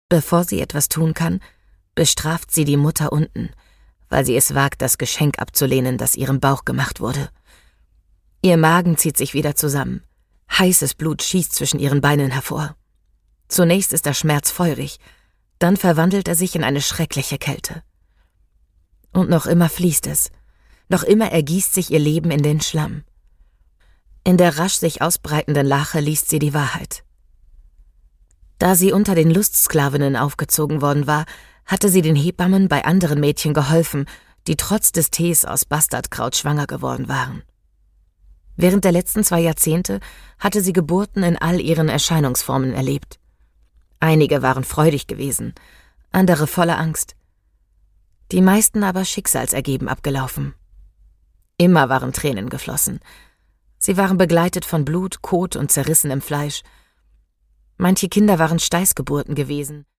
Bevor sie etwas tun kann, bestraft sie die Mutter unten, weil sie es wagt, das Geschenk abzulehnen, das ihrem Bauch gemacht wurde. Ihr Magen zieht sich wieder zusammen. Heißes Blut schießt zwischen ihren Beinen hervor. Zunächst ist der Schmerz feurig, dann verwandelt er sich in eine schreckliche Kälte. Und noch immer fließt es, noch immer ergießt sich ihr Leben in den Schlamm. In der rasch sich ausbreitenden Lache liest sie die Wahrheit. Da sie unter den Lustsklavinnen aufgezogen worden war, hatte sie den Hebammen bei anderen Mädchen geholfen, die trotz des Tees aus Bastardkraut schwanger geworden waren. Während der letzten 2 Jahrzehnte hatte sie Geburten in all ihren Erscheinungsformen erlebt. Einige waren freudig gewesen, andere voller Angst. Die meisten aber schicksalsergeben abgelaufen. Immer waren Tränen geflossen. Sie waren begleitet von Blut, Kot und zerrissenem Fleisch. Manche Kinder waren Steißgeburten gewesen.